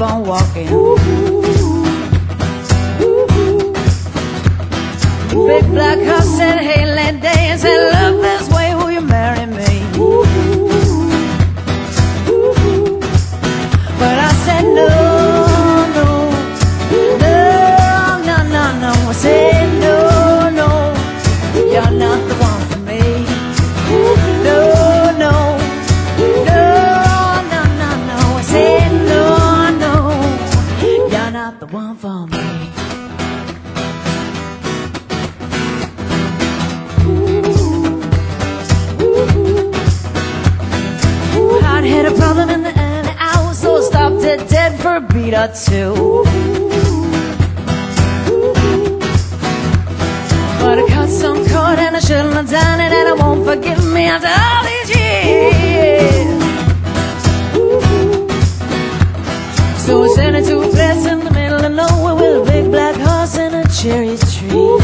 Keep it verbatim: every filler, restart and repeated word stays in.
on walking. Big black horse said, hey, let dance, and look this way, will you marry me? But I said, no, no, no, no, no, no. I said, no, no, you're not the one for me. No, no, no, no, no, no. I said, no, no, you're not the one for me. Hit a problem in the end, I was so stopped it dead for a beat or two. But I cut some cord and I shouldn't have done it, and I won't forgive me after all these years. So I sent it to a place in the middle of nowhere with a big black horse and a cherry tree.